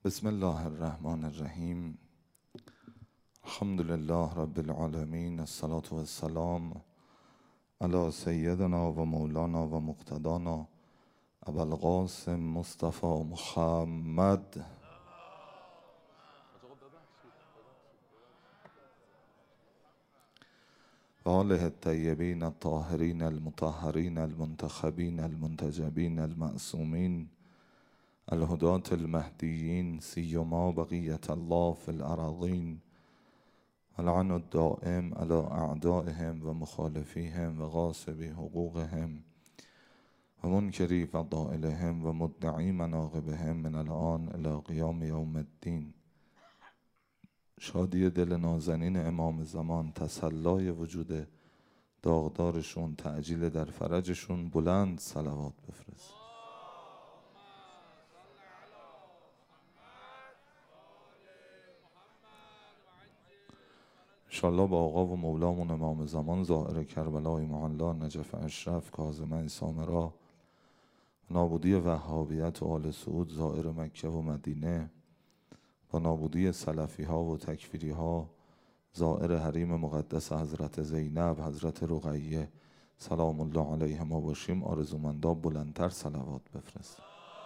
بسم الله الرحمن الرحیم. الحمد لله رب العالمین. الصلاة والسلام علی سیدنا و مولانا و مقتدانا ابوالقاسم مصطفی محمد و آله الطیبین الطاهرین المطهرین المنتخبین المنتجبین المعصومین الهداة المهدیین سیما بقیة الله فی الأراضین العن الدائم على اعدائهم و مخالفیهم و غاصبی حقوقهم و منکری فضائلهم و مدعی مناقبهم من الآن الی قیام یوم الدین. شادی دل نازنین امام زمان، تسلای وجود داغدارشون، تعجیل در فرجشون. بلند صلوات بفرست. انشاءالله با آقا و مولامون امام زمان، زائر کربلای معلا، نجف اشرف، کاظمه سامرا، نابودی وهابیت و آل سعود، زائر مکه و مدینه، با نابودی سلفی ها و تکفیری ها، زائر حریم مقدس حضرت زینب، حضرت رقیه سلام الله علیهما باشیم. آرزومندا بلندتر صلوات بفرست.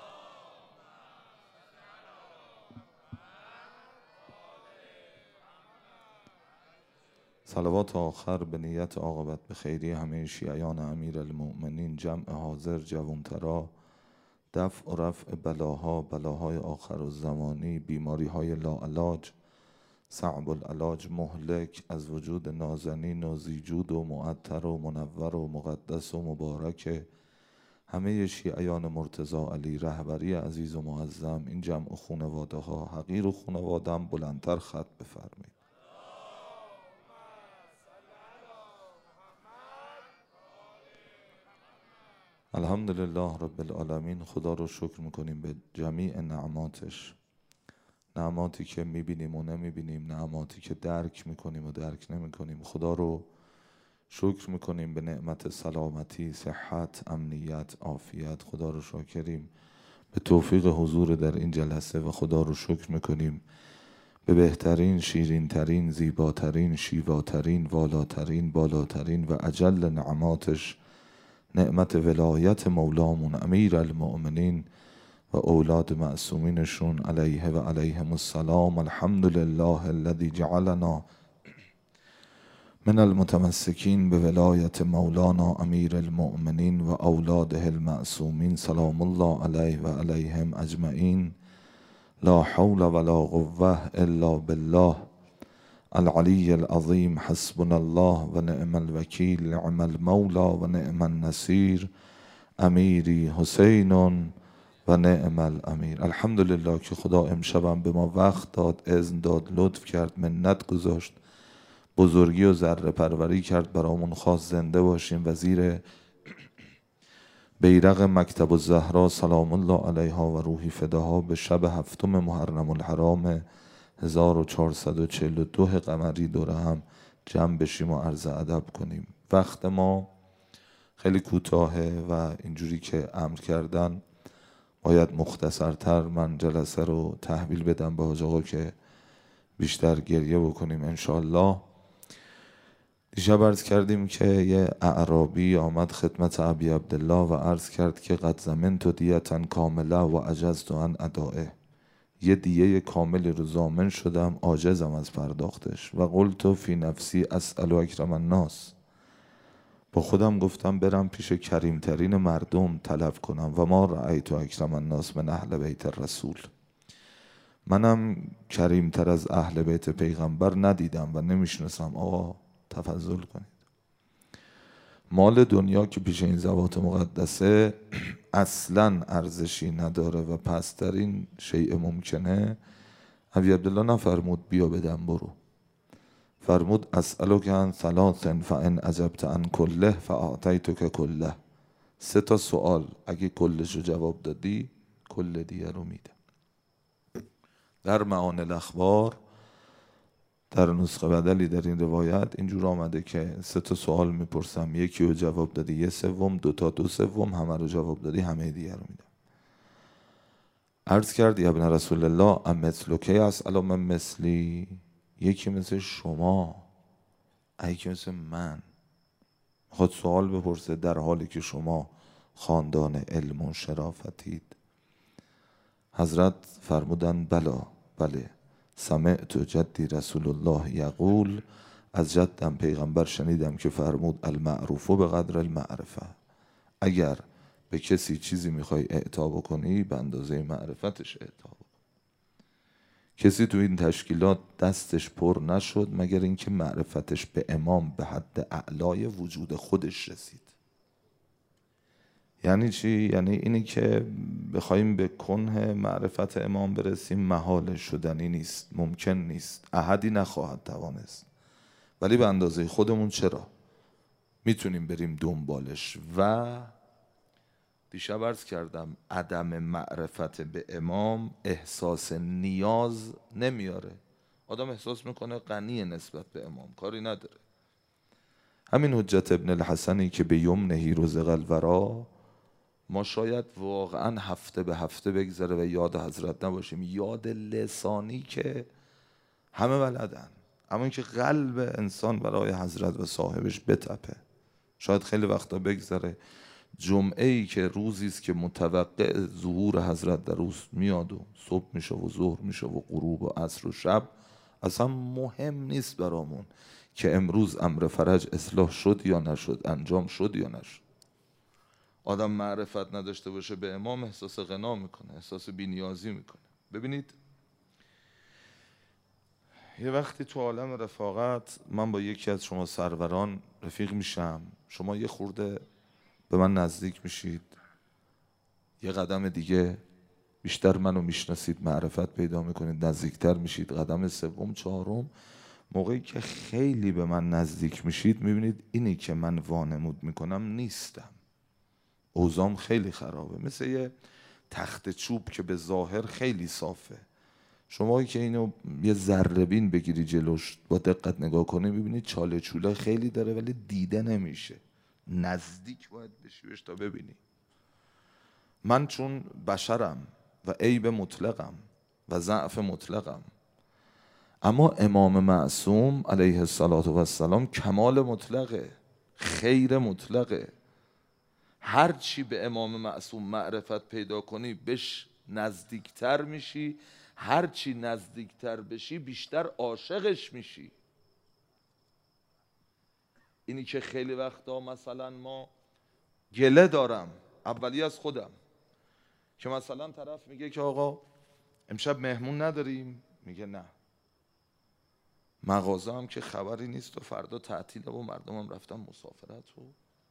صلوات آخر به نیت عاقبت به خیری همه شیعیان امیر المؤمنین، جمع حاضر، جوانترا، دفع و رفع بلاها، بلاهای آخر و زمانی، بیماری های لاعلاج، صعب العلاج، مهلک، از وجود نازنین و زیجود و معطر و منور و مقدس و مبارک همه شیعیان مرتضی علی، رهبری عزیز و معظم، این جمع و خانواده ها، حقیر و خانواده هم بلندتر خط بفرمایید. الحمدلله رب العالمین. خدا رو شکر میکنیم به جمیع نعماتش، نعماتی که میبینیم و نمیبینیم، نعماتی که درک میکنیم و درک نمیکنیم. خدا رو شکر میکنیم به نعمت سلامتی، صحت، امنیت، عافیت. خدا رو شاکریم به توفیق حضور در این جلسه و خدا رو شکر میکنیم به بهترین، شیرینترین، زیباترین، شیواترین، والاترین، بالاترین و اجل نعماتش، نعمت ولایت مولامون امیر المؤمنین و اولاد معصومینشون علیه و علیهم السلام. الحمد لله الذی جعلنا من المتمسکین به ولایت مولانا امیر المؤمنین و اولاده المعصومین سلام الله علیه و علیهم اجمعین. لا حول ولا قوة الا بالله العلی العظیم. حسبنا الله و نعم الوکیل، نعم المولا و نعم النصیر. امیری حسین و نعم الامیر. الحمدلله که خدا امشبم به ما وقت داد، اذن داد، لطف کرد، منت گذاشت، بزرگی و ذره پروری کرد برامون، خواست زنده باشیم و زیر بیرق مکتب الزهرا سلام الله علیها و روحی فداها به شب هفتم محرم الحرام 1442 قمری دوره هم جمع بشیم و عرض ادب کنیم. وقت ما خیلی کوتاهه و اینجوری که امر کردن باید مختصرتر من جلسه رو تحویل بدم به حاج آقا که بیشتر گریه بکنیم انشالله. دیشب عرض کردیم که یه اعرابی آمد خدمت ابی عبدالله و عرض کرد که قد ضمنت دیتا کامله و عجزت عن ادائه، یه دیه کاملی رو ضامن شدم، عاجزم از پرداختش. و قلت فی نفسی اسأل اکرم الناس، با خودم گفتم برم پیش کریمترین مردم طلب کنم. و ما رأیت اکرم الناس من اهل بیت الرسول، منم کریمتر از اهل بیت پیغمبر ندیدم و نمیشناسم. آقا تفضل کنید. مال دنیا که پیش این ذوات مقدسه اصلا ارزشی نداره و پسترین شیء ممکنه. ابی عبدالله نفرمود بیا بدم برو، فرمود اسألک عن ثلاث فان اجبت عن کله فاعطیتک کله. 3 تا سوال اگه کلش رو جواب دادی کل دیگه رو میده. در معانی الاخبار در نسخه بدلی در این روایت اینجور آمده که 3 تا سوال میپرسم، یکی رو جواب دادی 1/3، 2 تا 2/3، همه رو جواب دادی همه دیگه رو میدم. عرض کرد یا ابن رسول الله ام مثلک یسأل من مثلی، یکی مثل شما، یکی مثل من خود سوال بپرسه در حالی که شما خاندان علم و شرافتید. حضرت فرمودن بله سمعت جدی رسول الله یقول، از جدم پیغمبر شنیدم که فرمود المعروف به قدر المعرفه، اگر به کسی چیزی میخوای اعطا بکنی به اندازه معرفتش اعطا بکن. کسی تو این تشکیلات دستش پر نشد مگر اینکه معرفتش به امام به حد اعلای وجود خودش رسید. یعنی چی؟ یعنی اینی که بخوایم به کنه معرفت امام برسیم محال، شدنی نیست، ممکن نیست، احدی نخواهد توانست، ولی به اندازه خودمون چرا میتونیم بریم دنبالش. و دیشب عرض کردم عدم معرفت به امام احساس نیاز نمیاره. آدم احساس میکنه غنی نسبت به امام، کاری نداره. همین حجت ابن الحسنی که به یمنه رزق الورا، ما شاید واقعا هفته به هفته بگذره و یاد حضرت نباشیم، یاد لسانی که همه بلدن، اما اینکه قلب انسان برای حضرت و صاحبش بتپه شاید خیلی وقتا بگذره. جمعه ای که روزی است که متوقع ظهور حضرت در روز میاد و صبح میشه و ظهر میشه و غروب و عصر و شب، اصلا مهم نیست برامون که امروز امر فرج اصلاح شد یا نشد، انجام شد یا نشد. آدم معرفت نداشته باشه به امام احساس غنا میکنه، احساس بی‌نیازی میکنه. ببینید یه وقتی تو عالم رفاقت من با یکی از شما سروران رفیق میشم، شما یه خورده به من نزدیک میشید، یه قدم دیگه بیشتر منو میشناسید، معرفت پیدا میکنید، نزدیکتر میشید، قدم سوم چهارم، موقعی که خیلی به من نزدیک میشید میبینید اینی که من وانمود میکنم نیستم، اوضاعم خیلی خرابه، مثل یه تخت چوب که به ظاهر خیلی صافه. شما که اینو یه ذره بین بگیری جلوش با دقت نگاه کنی میبینید چاله چوله خیلی داره ولی دیده نمیشه، نزدیک باید بشی تا ببینی. من چون بشرم و عیب مطلقم و ضعف مطلقم، اما امام معصوم علیه السلام کمال مطلقه، خیر مطلقه. هر چی به امام معصوم معرفت پیدا کنی بهش نزدیکتر میشی، هر چی نزدیکتر بشی بیشتر عاشقش میشی. اینی که خیلی وقتا مثلا ما گله دارم، اولی از خودم، که مثلا طرف میگه که آقا امشب مهمون نداریم، میگه نه، مغازه هم که خبری نیست و فردا تعطیله و مردم هم رفتن مسافرت و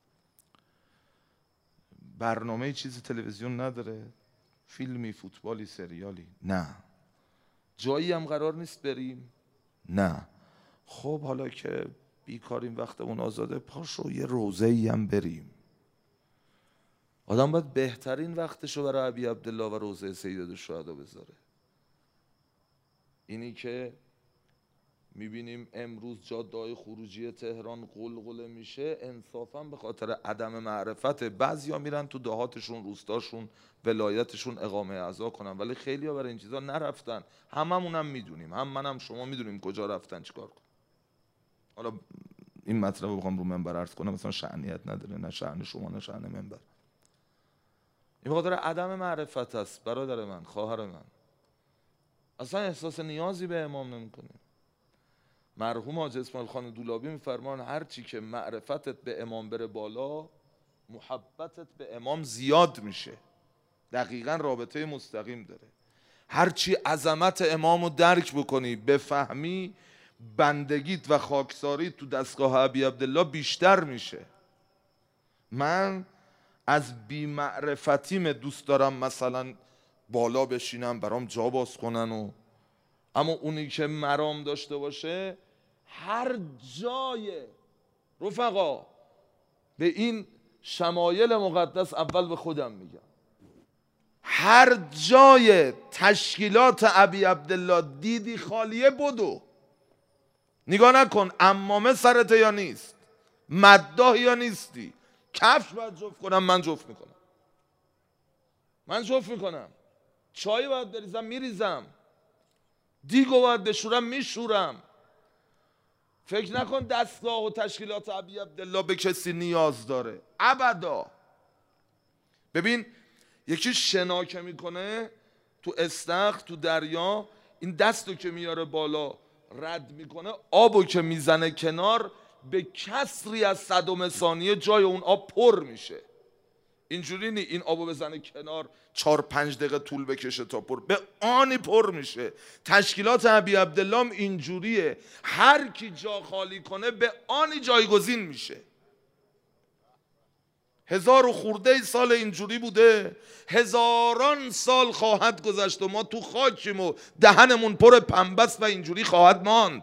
برنامه چیزی تلویزیون نداره، فیلمی، فوتبالی، سریالی، نه، جایی هم قرار نیست بریم، نه. خب حالا که بیکاریم وقتمون آزاده، پاشو یه روضه‌ای هم بریم. آدم باید بهترین وقتشو برای ابی عبدالله و روضه سیدالشهدا بذاره. اینی که میبینیم امروز جاده‌های خروجی تهران قلقله میشه، انصافا به خاطر عدم معرفت. بعضیا میرن تو دهاتشون، روستاشون، ولایتشون اقامه عزا کنن، ولی خیلیا برای این چیزا نرفتن. هممونم میدونیم، هم منم شما میدونیم کجا رفتن چیکار کنن. حالا این مطلب رو بخوام رو منبر عرض کنم مثلا شأنیت نداره، نه شأن شما نه شأن منبر. این به خاطر عدم معرفت است برادر من، خواهر من. اصلا احساس نیازی به امام نمی‌کنیم. مرحوم حاج اسماعیل خان دولابی میفرمان هر چی که معرفتت به امام بره بالا، محبتت به امام زیاد میشه. دقیقاً رابطه مستقیم داره. هر چی عظمت امام رو درک بکنی، بفهمی، بندگیت و خاکساریت تو دستگاه ابی عبدالله بیشتر میشه. من از بی‌معرفتیم دوست دارم مثلا بالا بشینم برام جا باز کنن اما اونی که مرام داشته باشه هر جای رفقا به این شمایل مقدس اول به خودم میگم، هر جای تشکیلات ابی عبدالله دیدی خالیه بدو، نگاه نکن عمامه سرت یا نیست، مداح یا نیستی، کفش باید جفت کنم، من جفت میکنم، چای باید بریزم میریزم، دیگو باید بشورم میشورم. فکر نکن دستگاه و تشکیلات ابی عبدالله به کسی نیاز داره، ابدا. ببین یکی شنا که میکنه تو استخر تو دریا، این دستو که میاره بالا رد میکنه، آبو که میزنه کنار، به کسری از صدم ثانیه جای اون آب پر میشه. اینجوری نی این آبو بزنه کنار 4-5 دقیقه طول بکشه تا پر، به آنی پر میشه. تشکیلات ابی عبدالله هم اینجوریه، هر کی جا خالی کنه به آنی جایگزین میشه. 1000 و خورده سال اینجوری بوده، هزاران سال خواهد گذشت و ما تو خاکیم و دهنمون پر پنبه است و اینجوری خواهد ماند.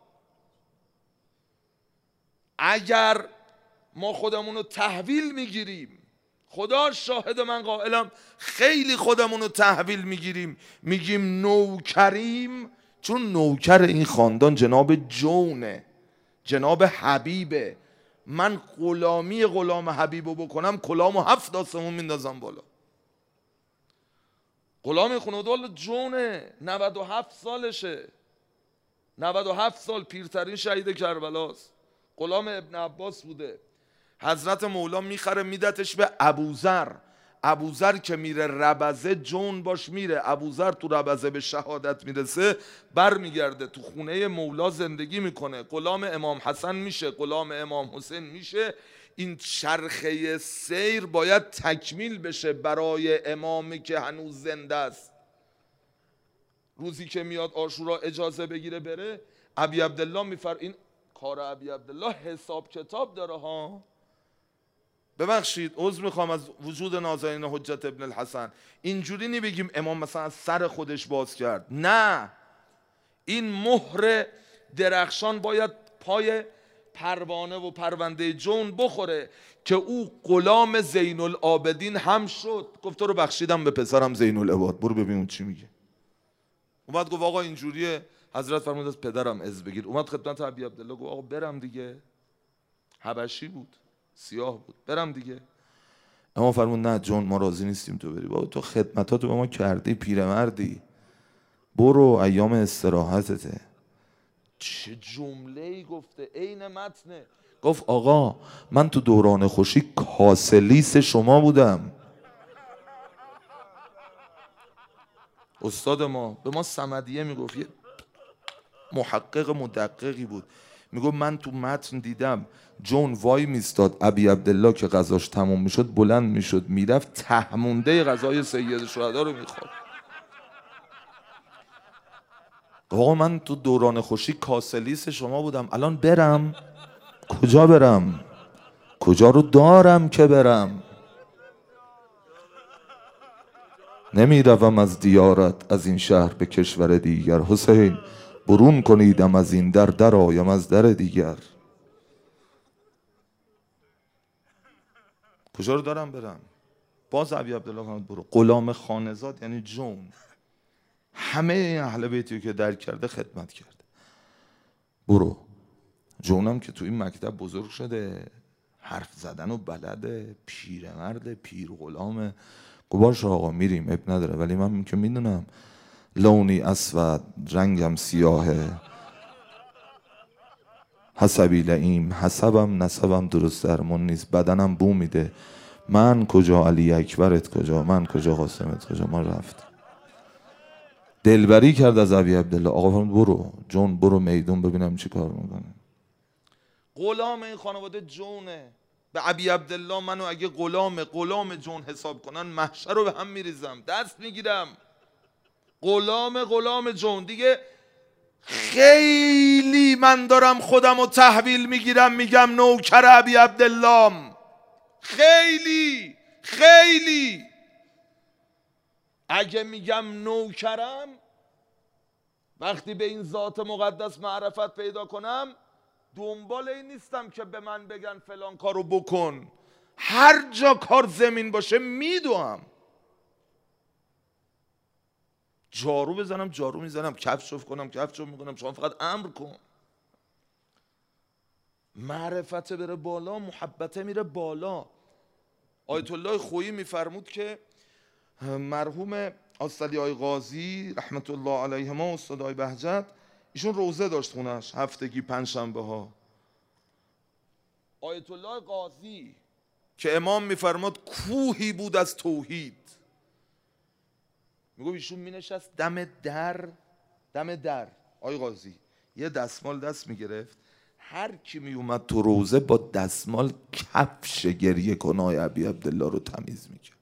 اگر ما خودمون رو تحویل میگیریم، خدا شاهد من قائلم خیلی خودمون رو تحویل میگیریم، میگیم نوکریم، چون نوکر این خاندان جناب جونه، جناب حبیبه، من غلام حبیبو بکنم کلامو 7 آسمون میندازم بالا. غلام خانواده جونه، 97 سالشه، 97 سال، پیرترین شهید کربلاست. غلام ابن عباس بوده. حضرت مولا میخره میدتش به ابوذر. ابوذر که میره ربزه جون باش میره. ابوذر تو ربزه به شهادت میرسه، برمیگرده تو خونه مولا زندگی میکنه. غلام امام حسن میشه، غلام امام حسین میشه. این چرخه سیر باید تکمیل بشه برای امامی که هنوز زنده است. روزی که میاد عاشورا اجازه بگیره بره، ابی عبدالله این کار ابی عبدالله حساب کتاب داره ها. ببخشید عذر میخوام از وجود نازنین حجت ابن الحسن، اینجوری نمیگیم امام مثلا از سر خودش باز کرد، نه، این مهر درخشان باید پای پروانه و پرونده جون بخوره که او غلام زین العابدین هم شد. گفت تو رو بخشیدم به پسرم زین العباد، برو ببین اون چی میگه. اومد گفت آقا اینجوریه، حضرت فرمود از پدرم از بگیر. اومد خدمت ابی عبدالله گفت آقا برم دیگه، حبشی بود، سیاه بود، برم دیگه. امام فرمود نه جون ما راضی نیستیم تو بری، بابا تو خدمتاتو به ما کردی، پیرمردی، برو ایام استراحتته. چه جمله‌ای گفته، عین متنه. گفت آقا من تو دوران خوشی کاسلیس شما بودم. استاد ما به ما صمدیه میگفت، یه محقق مدققی بود، میگفت من تو متن دیدم جون وای میستاد، ابی عبدالله که غذاش تموم میشد بلند میشد میرفت تهمونده غذای سید شهدا رو میخورد. آقا من تو دوران خوشی کاسلیس شما بودم، الان برم کجا برم؟ کجا رو دارم که برم؟ نمیروم از دیارت، از این شهر به کشور دیگر. حسین برون کنیدم از این در، درآیم از در دیگر. کجا رو دارم برم؟ باز ابی عبدالله فرمود برو. غلام خانزاد یعنی جون، همه اهل بیتی که درک کرده خدمت کرده. برو. جونم که تو این مکتب بزرگ شده، حرف زدن و بلده، پیرمرد، پیر غلامه. گفت باشه آقا میریم، اب نداره، ولی من که میدونم لونی اسود، رنگم سیاهه، حسبی لئیم، حسبم نسبم درست درمون نیست، بدنم بو میده، من کجا علی اکبرت کجا، من کجا قاسمت کجا. ما رفت دلبری کرد از ابی عبدالله. آقا فرمود برو جون، برو میدون ببینم چی کار میکنه. غلام این خانواده جونه. به ابی عبدالله منو اگه غلام جون حساب کنن محشر رو به هم میریزم، دست میگیرم. غلام جون دیگه. خیلی من دارم خودم رو تحویل میگیرم، میگم نوکر ابی عبدالله. خیلی اگه میگم نوکرم، وقتی به این ذات مقدس معرفت پیدا کنم، دنبال این نیستم که به من بگن فلان کارو بکن. هر جا کار زمین باشه میدوام. جارو بزنم جارو میزنم، کفشف کنم کفشف میکنم، شما فقط امر کن. معرفت بره بالا، محبته میره بالا. آیت الله خویی میفرمود که مرحوم آستالی های قاضی رحمت الله علیهما، استادای بهجت، ایشون روزه داشت خونش هفتگی پنجشنبه ها. آیت الله قاضی که امام میفرماد کوهی بود از توحید، میگو ایشون مینشست دم در آی قاضی یه دستمال دست میگرفت، هر کی میومد تو روزه با دستمال کفش گریه کنای ابی عبدالله رو تمیز میکرد.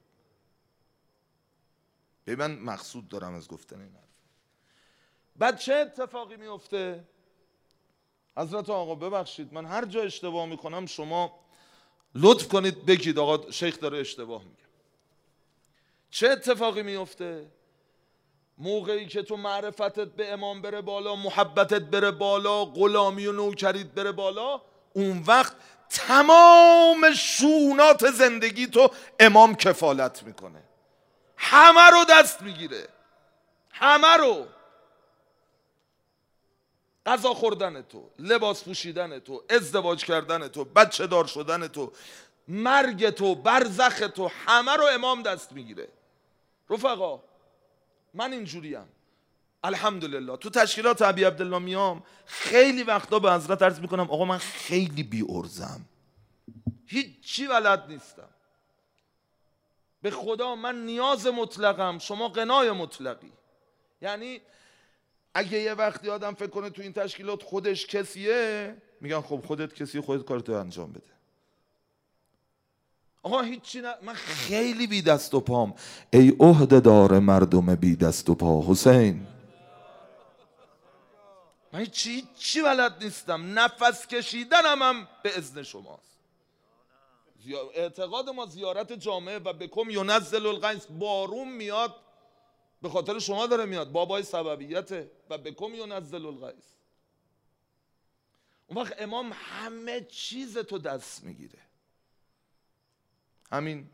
به من مقصود دارم از گفتن این حرف. بعد چه اتفاقی میفته؟ حضرت آقا ببخشید من هر جا اشتباه میکنم شما لطف کنید بگید آقا شیخ داره اشتباه میگه. چه اتفاقی میفته؟ موقعی که تو معرفتت به امام بره بالا، محبتت بره بالا، غلامی و نوکریت بره بالا، اون وقت تمام شونات زندگی تو امام کفالت میکنه، همه رو دست میگیره، همه رو. غذا خوردن تو، لباس پوشیدن تو، ازدواج کردن تو، بچه دار شدن تو، مرگ تو، برزخ تو، همه رو امام دست میگیره. رفقا من اینجوریم الحمدلله. تو تشکیلات ابی عبدالله میام، خیلی وقتا به حضرت عرض میکنم آقا من خیلی بی ارزم، هیچی بلد نیستم، به خدا من نیاز مطلقم، شما غنای مطلقی. یعنی اگه یه وقتی آدم فکر کنه تو این تشکیلات خودش کسیه، میگن خب خودت کسیه، خودت کارتو انجام بده. آقا هیچی من خیلی بی دست و پام. ای عهده دار مردم بی دست و پا حسین، من هیچی بلد نیستم، نفس کشیدنم هم به اذن شماست. اعتقاد ما زیارت جامعه و بکم ینزل الغیث، بارون میاد به خاطر شما داره میاد، بابای سببیته، و بکم ینزل الغیث. اون وقت امام همه چیز تو دست میگیره. همین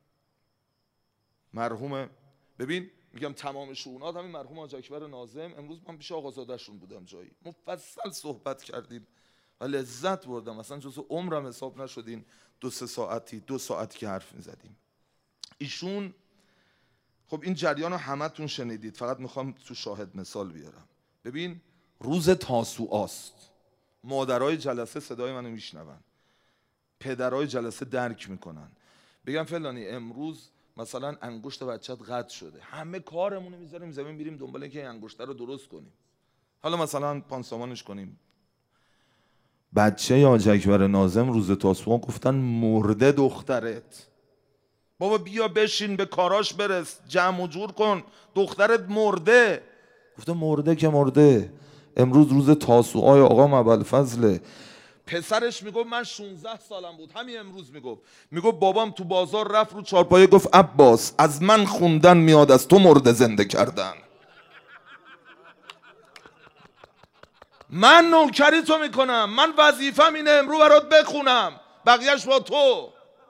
مرحوم، ببین میگم تمام شؤونات، همین مرحوم حاج اکبر ناظم، امروز من پیش آقازاده‌شون بودم جایی، مفصل صحبت کردیم و لذت بردم، اصلا جزو عمرم حساب نشدین 2 ساعتی که حرف میزدیم. ایشون خب این جریان رو همتون شنیدید، فقط میخوام تو شاهد مثال بیارم. ببین روز تاسوعاست، مادرای جلسه صدای منو میشنون، پدرای جلسه درک میکنن، بگم فلانی امروز مثلا انگشت بچت قطع شده، همه کارمون رو میذاریم زمین، میریم دنبال اینکه این انگشت رو درست کنیم، حالا مثلا پانسمانش کنیم. بچه حاج اکبر ناظم روز تاسوعا گفتن مرده دخترت، بابا بیا بشین به کاراش برس، جمع و جور کن، دخترت مرده. گفتم مرده که مرده، امروز روز تاسوعای آقا ابوالفضله. پسرش میگفت من 16 سالم بود همین امروز میگفت بابام تو بازار رفت رو چارپایه گفت عباس از من خوندن میاد از تو مرده زنده کردن. من نوکری تو میکنم، من وظیفم اینه امرو برات بخونم، بقیهش با تو.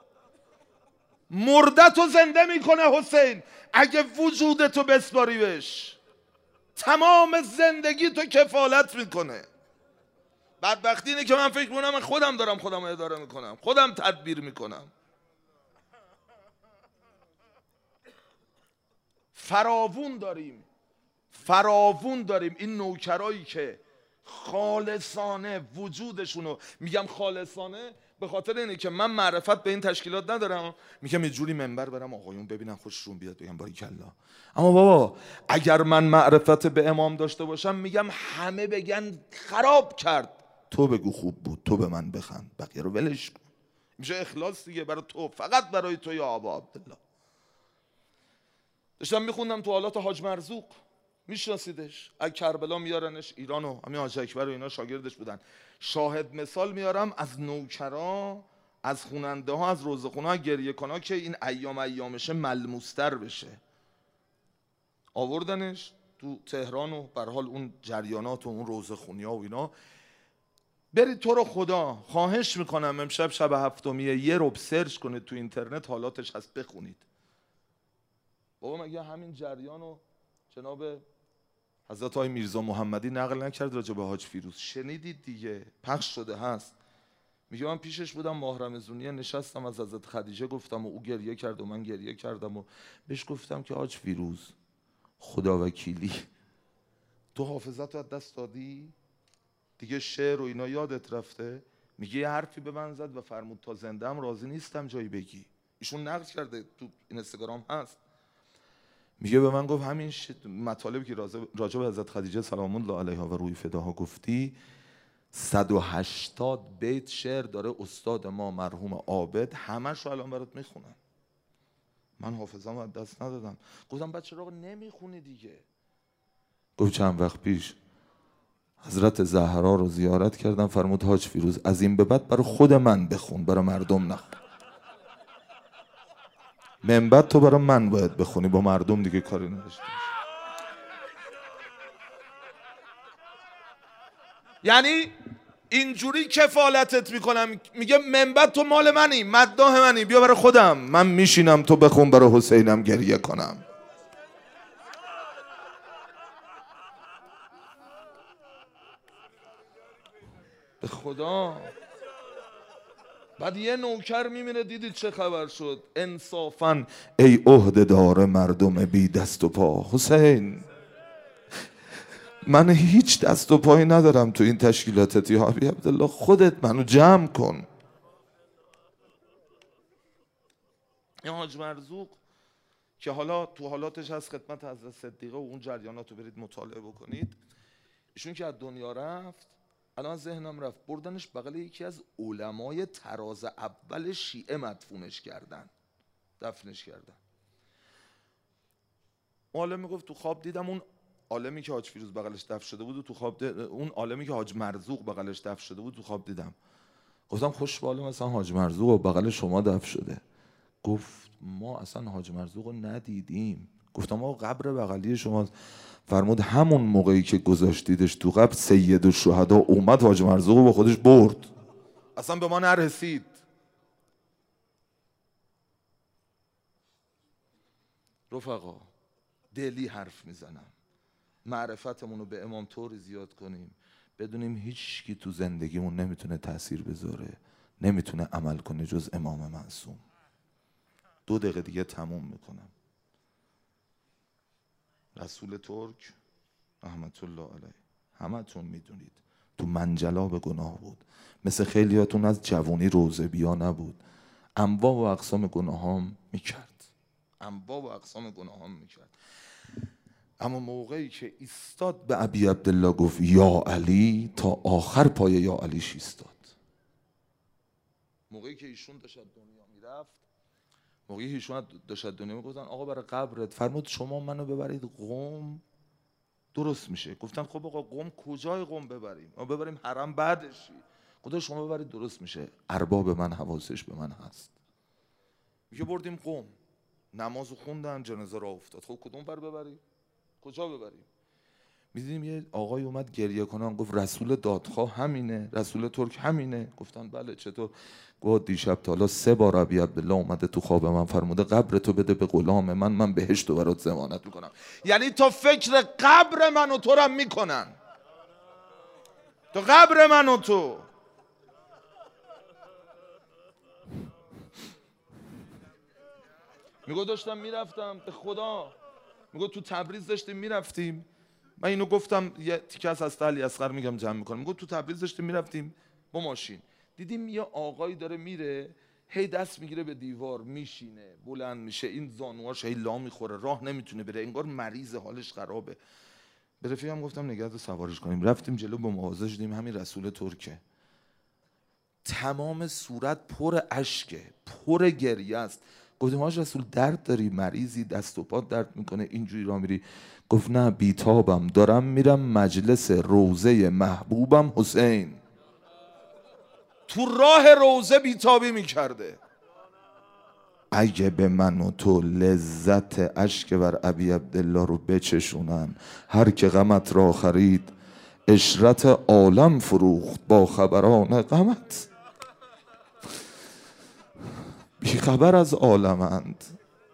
مرده تو زنده میکنه حسین، اگه وجودتو بسپاری بهش، تمام زندگی تو کفالت میکنه. بدبختی اینه که من فکر میکنم من خودم دارم خودم اداره میکنم، خودم تدبیر میکنم. فراوون داریم این نوکرایی که خالصانه وجودشونو، میگم خالصانه به خاطر اینه که من معرفت به این تشکیلات ندارم، میگم یه جوری منبر برم آقایون ببینن خوششون بیاد بگم باریکلا. اما بابا اگر من معرفت به امام داشته باشم میگم همه بگن خراب کرد، تو بگو خوب بود، تو به من بخند، بقیه رو ولش کن. میشه اخلاص دیگه، برای تو، فقط برای تو یا ابا عبدالله. داشتم میخوندم تو حالات حاج مرزوق، میشناسیدش، از کربلا میارنش ایرانو، همین حاج اکبر و اینا شاگردش بودن. شاهد مثال میارم از نوکرا، از خوننده ها، از روزخونه ها، گریه کنا که این ایامشه ملموستر بشه. آوردنش تو تهران و به هر حال اون جریانات و اون روزخونی ها و اینا. برید تو رو خدا خواهش میکنم امشب شب هفتمیه یه رب سرچ کنید تو اینترنت، حالاتش هست بخونید. بابا مگه همین جریانو جناب حضرت آقای میرزا محمدی نقل نکرد راجع به حاج فیروز؟ شنیدید دیگه، پخش شده هست. میگه من پیشش بودم ماه رمضونیه، نشستم از حضرت خدیجه گفتم و او گریه کرد و من گریه کردم و بهش گفتم که حاج فیروز خدا وکیلی تو حافظت رو از دست دادی دیگه، شعر و اینا یادت رفته. میگه یه حرفی به من زد و فرمود تا زنده‌ام راضی نیستم جایی بگی. ایشون نقل کرده تو اینستاگرام هست. میگه به من گفت همین مطالبی که راجع به حضرت خدیجه سلام الله علیها و روی فداها گفتی 180 بیت شعر داره استاد ما مرحوم عابد، همش رو الان برات میخونم. من حافظم از دست ندادم. گفتم بعد چرا نمیخونی دیگه؟ گفت چند وقت پیش حضرت زهرا رو زیارت کردم، فرمود حاج فیروز از این به بعد برای خود من بخون، برای مردم نخون. من بعد تو برای من باید بخونی، با مردم دیگه کاری نداشته. یعنی اینجوری کفالتت میکنم، میگه من بعد تو مال منی، مداح منی، بیا برای خودم، من میشینم تو بخون، برای حسینم گریه کنم. به خدا. بعد یه نوکر میمیره، دیدید چه خبر شد؟ انصافا ای عهده دار مردم بی دست و پا. حسین من هیچ دست و پایی ندارم تو این تشکیلاتت یا ابی عبدالله، خودت منو جمع کن. این حاج مرزوق که حالا تو حالاتش از خدمت حضرت صدیقه و اون جریانات رو برید مطالعه بکنید. ایشون که از دنیا رفت، الان ذهنم رفت، بردنش بغل یکی از علمای طراز اول شیعه مدفونش کردن، دفنش کردن. عالم میگفت تو خواب دیدم اون عالمی که حاج فیروز بغلش دفن شده بود و تو خواب اون عالمی که حاج مرزوق بغلش دفن شده بود تو خواب دیدم. گفتم خوش باله مثلا حاج مرزوق و بغل شما دفن شده. گفت ما اصلا حاج مرزوق رو ندیدیم. گفتم ما قبر بغلی شما. فرمود همون موقعی که گذاشتیدش تو قبر سید الشهدا اومد حاج مرزوق رو با خودش برد، اصلا به ما نرسید. رفقا دلی حرف میزنم، معرفتمون رو به امام طوری زیاد کنیم بدونیم هیچ کی تو زندگیمون نمیتونه تأثیر بذاره، نمیتونه عمل کنه جز امام معصوم. 2 دقیقه دیگه تموم میکنم. رسول ترک رحمت الله علیه همتون میدونید تو منجلاب گناه بود، مثل خیلیاتون از جوانی روزه بیا نبود، انواع و اقسام گناهام میکرد، انواع و اقسام گناهام میکرد. اما موقعی که ایستاد به ابی عبدالله گفت یا علی، تا آخر پای یا علیش ایستاد. موقعی که ایشون داشت دنیا میرفت، موقعی که ایشون داشت دنیا میگفتن آقا برای قبرت، فرمود شما منو ببرید قم درست میشه. گفتن خب آقا قم کجای قم ببریم؟ ما ببریم حرم بعدشی. خدا شما ببرید درست میشه. ارباب من حواسش به من هست. میگه بردیم قم، نمازو خوندن، جنازه را افتاد. خب کدوم بر ببریم؟ کجا ببریم؟ میدیدیم یه آقای اومد گریه کنن، گفت رسول دادخواه همینه، رسول ترک همینه. گفتن بله چطور؟ گفت دیشب تا حالا 3 بار ابی عبدالله اومده تو خواب من، فرموده قبر تو بده به غلام من بهشت رو برات ضمانت میکنم. یعنی تا فکر قبر من و تو رم میکنن، تو قبر من و تو. میگو داشتم میرفتم به خدا، میگو تو تبریز داشتیم میرفتیم، من اینو گفتم یه تیکه از علی اصغر میگم جمع میکنم. میگو تو تبریز داشتیم میرفتیم با ماشین، دیدیم یه آقایی داره میره، هی دست میگیره به دیوار، میشینه، بلند میشه، این زانوهاش هی لا میخوره، راه نمیتونه بره، انگار مریض، حالش خرابه. به رفیقم گفتم نگهدار سوارش کنیم. رفتیم جلو با مغازه، دیدیم همین رسول ترکه، تمام صورت پر اشکه، پر گریه است. گفتیم حاج رسول درد داری؟ مریضی؟ دست و پات درد میکنه اینجوری راه میری؟ گفت نه بیتابم، دارم میرم مجلس روضه محبوبم حسین. تو راه روضه بیتابی میکرده. اگه به من و تو لذت اشک بر ابی عبدالله رو بچشونن، هر که غمت را خرید عشرت عالم فروخت با خبران غمت. بی خبر از عالمند.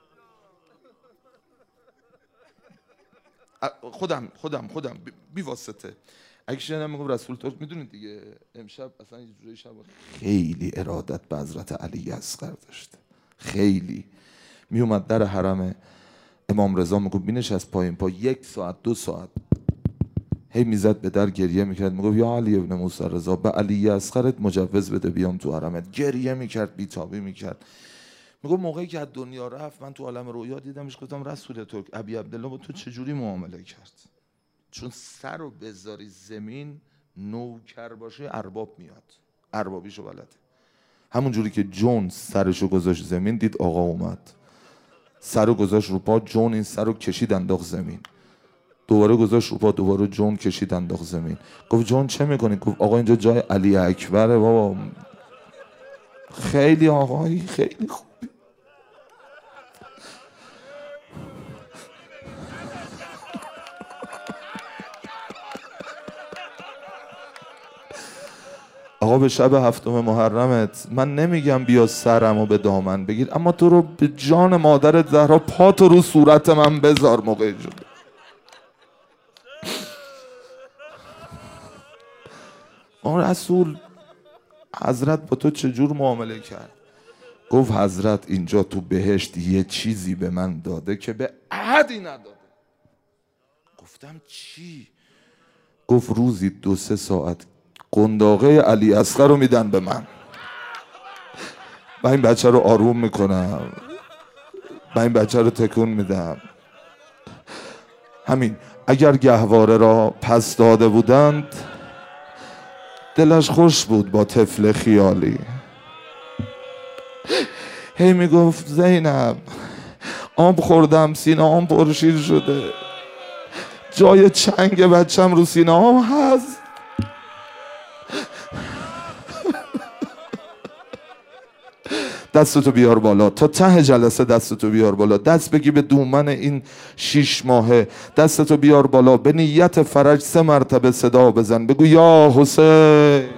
خودم بی واسطه اگه شنیدم میگم رسول ترک، میدونید دیگه امشب اصلا یه جوری شب خیلی ارادت به حضرت علی اصغر داشته، خیلی میومد در حرم امام رضا میگفت بینشست پایین پا 1 ساعت 2 ساعت هی میزد به در گریه میکرد، میگفت یا علی ابن موسی رضا به علی اصغرت مجوز بده بیام تو حرمت. گریه میکرد، بیتابی میکرد. میگفت موقعی که از دنیا رفت من تو عالم رویا دیدمش، گفتم رسول ترک ابی عبدالله با تو چجوری معامله کرد؟ چون سر رو بذاری زمین نوکر باشه ارباب میاد، اربابیشو بلده. همون جوری که جون سرشو گذاشت زمین دید آقا اومد، سرو گذاشت رو پا، جون این سرو کشید انداخت زمین، دوباره گذاشت رو پا، دوباره جون کشید انداخت زمین. گفت جون چه میکنی؟ گفت آقا اینجا جای علی اکبره بابا. خیلی آقایی خیلی خوبی. آقا به شب 7 محرمت من نمیگم بیا سرمو به دامن بگیر، اما تو رو به جان مادرت زهرا پاتو رو صورت من بذار موقع جلو. آن رسول حضرت با تو چجور معامله کرد؟ گفت حضرت اینجا تو بهشت یه چیزی به من داده که به احدی نداده. گفتم چی؟ گفت روزی 2-3 ساعت قنداقه علی اصغر رو میدن به من این بچه رو آروم میکنم، این بچه رو تکون میدم. همین اگر گهواره را پس داده بودند دلش خوش بود با طفل خیالی. هی میگفت زینب آب خوردم سینه آم پرشیر شده، جای چنگ بچم رو سینه آم هست. دستتو بیار بالا تا ته جلسه، دستتو بیار بالا، دست بگی به دومن این 6 ماهه، دستتو بیار بالا به نیت فرج 3 مرتبه صدا بزن، بگو یا حسین.